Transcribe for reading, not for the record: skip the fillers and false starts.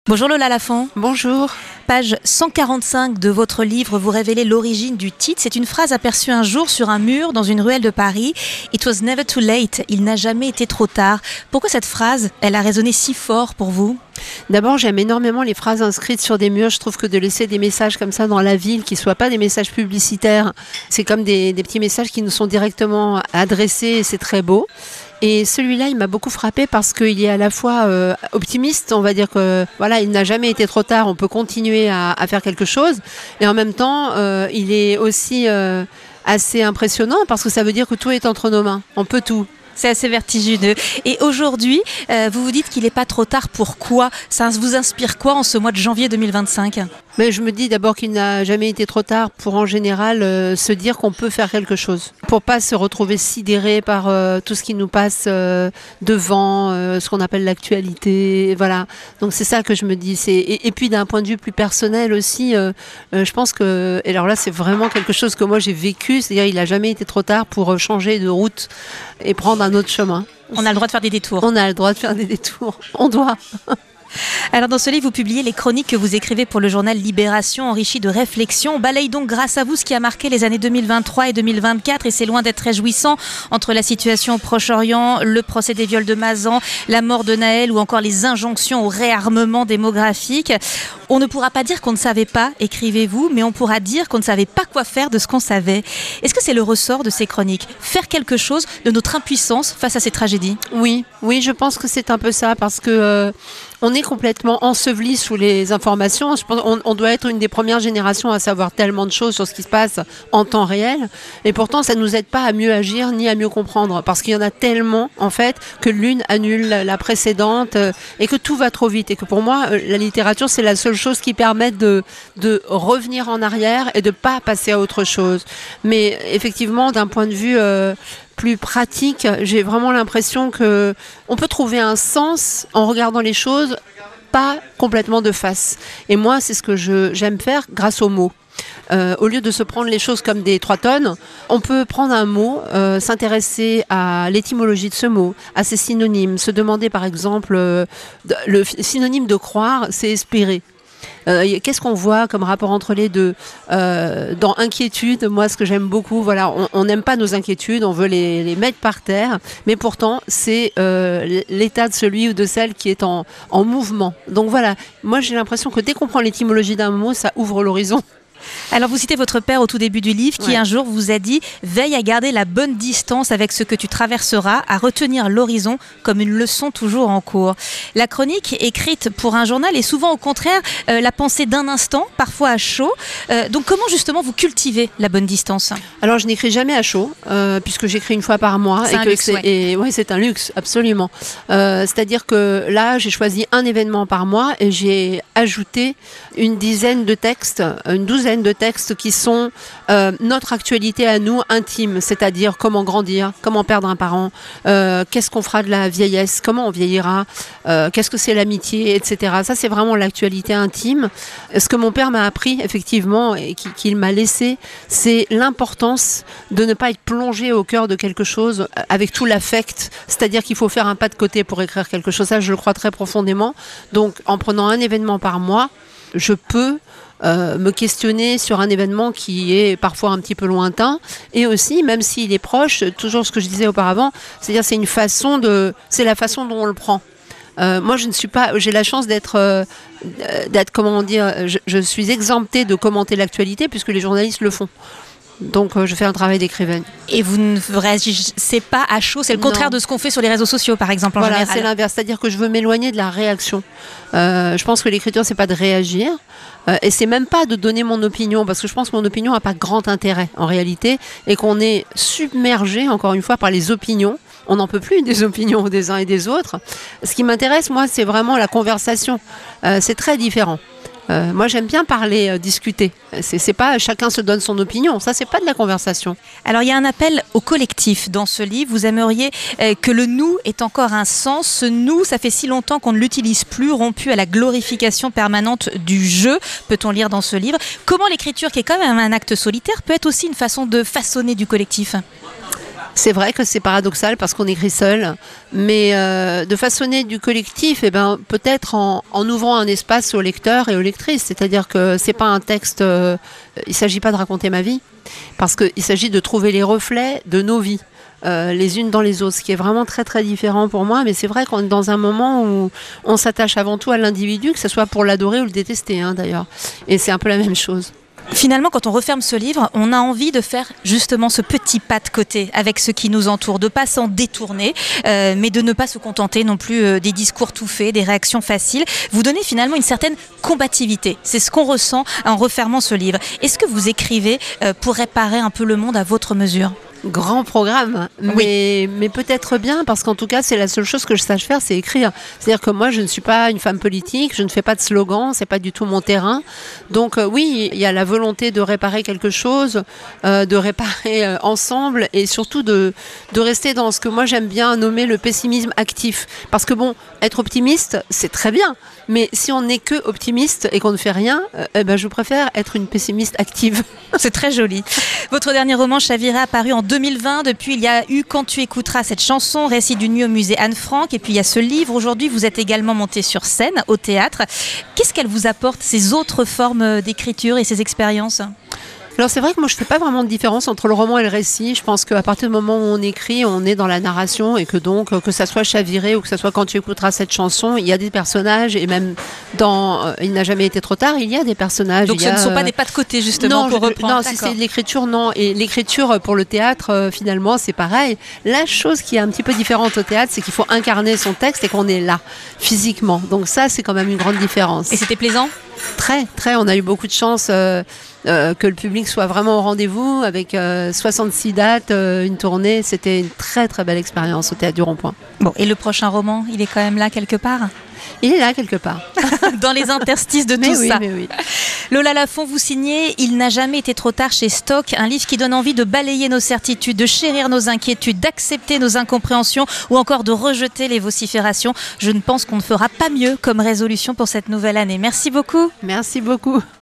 Bonjour Lola Lafont. Bonjour. Page 145 de votre livre, vous révélez l'origine du titre. C'est une phrase aperçue un jour sur un mur dans une ruelle de Paris. It was never too late. Il n'a jamais été trop tard. Pourquoi cette phrase, elle a résonné si fort pour vous ? D'abord, j'aime énormément les phrases inscrites sur des murs. Je trouve que de laisser des messages comme ça dans la ville, qui ne soient pas des messages publicitaires, c'est comme des petits messages qui nous sont directement adressés et c'est très beau. Et celui-là, il m'a beaucoup frappé parce qu'il est à la fois optimiste, on va dire que voilà, il n'a jamais été trop tard, on peut continuer à faire quelque chose. Et en même temps, il est aussi assez impressionnant parce que ça veut dire que tout est entre nos mains, on peut tout. C'est assez vertigineux. Et aujourd'hui, vous vous dites qu'il n'est pas trop tard. Pourquoi ? Ça vous inspire quoi en ce mois de janvier 2025 ? Mais je me dis d'abord qu'il n'a jamais été trop tard pour en général se dire qu'on peut faire quelque chose. Pour pas se retrouver sidéré par tout ce qui nous passe devant, ce qu'on appelle l'actualité. Voilà. Donc c'est ça que je me dis. Et puis d'un point de vue plus personnel aussi, je pense que, et alors là c'est vraiment quelque chose que moi j'ai vécu, c'est-à-dire il n'a jamais été trop tard pour changer de route et prendre un autre chemin. On a le droit de faire des détours. On a le droit de faire des détours. On doit. Alors dans ce livre, vous publiez les chroniques que vous écrivez pour le journal Libération, enrichies de réflexions. On balaye donc grâce à vous ce qui a marqué les années 2023 et 2024 et c'est loin d'être réjouissant entre la situation au Proche-Orient, le procès des viols de Mazan, la mort de Naël ou encore les injonctions au réarmement démographique. On ne pourra pas dire qu'on ne savait pas, écrivez-vous, mais on pourra dire qu'on ne savait pas quoi faire de ce qu'on savait. Est-ce que c'est le ressort de ces chroniques ? Faire quelque chose de notre impuissance face à ces tragédies ? Oui, je pense que c'est un peu ça parce que on est complètement enseveli sous les informations. Je pense on doit être une des premières générations à savoir tellement de choses sur ce qui se passe en temps réel. Et pourtant, ça ne nous aide pas à mieux agir ni à mieux comprendre. Parce qu'il y en a tellement, en fait, que l'une annule la précédente et que tout va trop vite. Et que pour moi, la littérature, c'est la seule chose qui permet de revenir en arrière et de ne pas passer à autre chose. Mais effectivement, d'un point de vue plus pratique, j'ai vraiment l'impression que on peut trouver un sens en regardant les choses pas complètement de face. Et moi, c'est ce que j'aime faire grâce aux mots. Au lieu de se prendre les choses comme des 3 tonnes, on peut prendre un mot, s'intéresser à l'étymologie de ce mot, à ses synonymes, se demander par exemple, le synonyme de croire, c'est espérer. Qu'est-ce qu'on voit comme rapport entre les deux dans inquiétude, moi ce que j'aime beaucoup, voilà, on n'aime pas nos inquiétudes, on veut les mettre par terre, mais pourtant c'est l'état de celui ou de celle qui est en mouvement. Donc voilà, moi j'ai l'impression que dès qu'on prend l'étymologie d'un mot, ça ouvre l'horizon. Alors vous citez votre père au tout début du livre qui un jour vous a dit « Veille à garder la bonne distance avec ce que tu traverseras, à retenir l'horizon comme une leçon toujours en cours ». La chronique écrite pour un journal est souvent au contraire la pensée d'un instant, parfois à chaud. Donc comment justement vous cultivez la bonne distance ? Alors je n'écris jamais à chaud puisque j'écris une fois par mois. C'est un luxe, c'est un luxe, absolument. C'est-à-dire que là j'ai choisi un événement par mois et j'ai ajouté une douzaine de textes qui sont notre actualité à nous, intime, c'est-à-dire comment grandir, comment perdre un parent, qu'est-ce qu'on fera de la vieillesse, comment on vieillira, qu'est-ce que c'est l'amitié, etc. Ça, c'est vraiment l'actualité intime. Ce que mon père m'a appris, effectivement, et qu'il m'a laissé, c'est l'importance de ne pas être plongé au cœur de quelque chose avec tout l'affect, c'est-à-dire qu'il faut faire un pas de côté pour écrire quelque chose. Ça, je le crois très profondément. Donc, en prenant un événement par mois, je peux me questionner sur un événement qui est parfois un petit peu lointain et aussi, même s'il est proche, toujours ce que je disais auparavant, c'est-à-dire c'est la façon dont on le prend. Moi, j'ai la chance d'être, comment dire, je suis exemptée de commenter l'actualité puisque les journalistes le font. Donc je fais un travail d'écrivaine. Et vous ne réagissez pas à chaud, c'est le contraire de ce qu'on fait sur les réseaux sociaux par exemple en général. C'est l'inverse, c'est-à-dire que je veux m'éloigner de la réaction. Je pense que l'écriture c'est pas de réagir et c'est même pas de donner mon opinion parce que je pense que mon opinion n'a pas grand intérêt en réalité et qu'on est submergé encore une fois par les opinions. On n'en peut plus des opinions des uns et des autres. Ce qui m'intéresse moi c'est vraiment la conversation. C'est très différent. Moi j'aime bien parler, discuter. C'est pas chacun se donne son opinion, ça c'est pas de la conversation. Alors il y a un appel au collectif dans ce livre, vous aimeriez que le nous ait encore un sens. Ce nous, ça fait si longtemps qu'on ne l'utilise plus, rompu à la glorification permanente du jeu, peut-on lire dans ce livre. Comment l'écriture, qui est quand même un acte solitaire, peut être aussi une façon de façonner du collectif ? C'est vrai que c'est paradoxal parce qu'on écrit seul, mais de façonner du collectif, peut-être en ouvrant un espace aux lecteurs et aux lectrices. C'est-à-dire que c'est pas un texte, il ne s'agit pas de raconter ma vie, parce qu'il s'agit de trouver les reflets de nos vies. Les unes dans les autres, ce qui est vraiment très très différent pour moi, mais c'est vrai qu'on est dans un moment où on s'attache avant tout à l'individu, que ce soit pour l'adorer ou le détester d'ailleurs, et c'est un peu la même chose. Finalement, quand on referme ce livre, on a envie de faire justement ce petit pas de côté avec ce qui nous entoure, de ne pas s'en détourner, mais de ne pas se contenter non plus des discours tout faits, des réactions faciles. Vous donnez finalement une certaine combativité. C'est ce qu'on ressent en refermant ce livre. Est-ce que vous écrivez pour réparer un peu le monde à votre mesure ? Grand programme, mais peut-être bien, parce qu'en tout cas, c'est la seule chose que je sache faire, c'est écrire. C'est-à-dire que moi, je ne suis pas une femme politique, je ne fais pas de slogan, c'est pas du tout mon terrain. Donc oui, il y a la volonté de réparer quelque chose, de réparer ensemble, et surtout de rester dans ce que moi j'aime bien nommer le pessimisme actif. Parce que bon, être optimiste, c'est très bien, mais si on n'est que optimiste et qu'on ne fait rien, je préfère être une pessimiste active. C'est très joli. Votre dernier roman, Chaviré, a paru en 2020. Depuis, il y a eu Quand tu écouteras cette chanson, récit d'une nuit au musée Anne Frank. Et puis, il y a ce livre. Aujourd'hui, vous êtes également monté sur scène, au théâtre. Qu'est-ce qu'elle vous apporte, ces autres formes d'écriture et ces expériences ? Alors c'est vrai que moi je ne fais pas vraiment de différence entre le roman et le récit. Je pense qu'à partir du moment où on écrit, on est dans la narration et que donc que ça soit Chaviré ou que ça soit Quand tu écouteras cette chanson, il y a des personnages et même dans Il n'a jamais été trop tard, il y a des personnages. Donc ce ne sont pas des pas de côté justement pour reprendre. Non, si c'est de l'écriture, non. Et l'écriture pour le théâtre, finalement, c'est pareil. La chose qui est un petit peu différente au théâtre, c'est qu'il faut incarner son texte et qu'on est là, physiquement. Donc ça, c'est quand même une grande différence. Et c'était plaisant ? Très, très. On a eu beaucoup de chance que le public soit vraiment au rendez-vous avec 66 dates, une tournée. C'était une très, très belle expérience au Théâtre du Rond-Point. Bon, et le prochain roman, il est quand même là quelque part ? Il est là quelque part. Dans les interstices de tout ça. Mais oui. Lola Lafont, vous signez Il n'a jamais été trop tard chez Stock, un livre qui donne envie de balayer nos certitudes, de chérir nos inquiétudes, d'accepter nos incompréhensions ou encore de rejeter les vociférations. Je ne pense qu'on ne fera pas mieux comme résolution pour cette nouvelle année. Merci beaucoup. Merci beaucoup.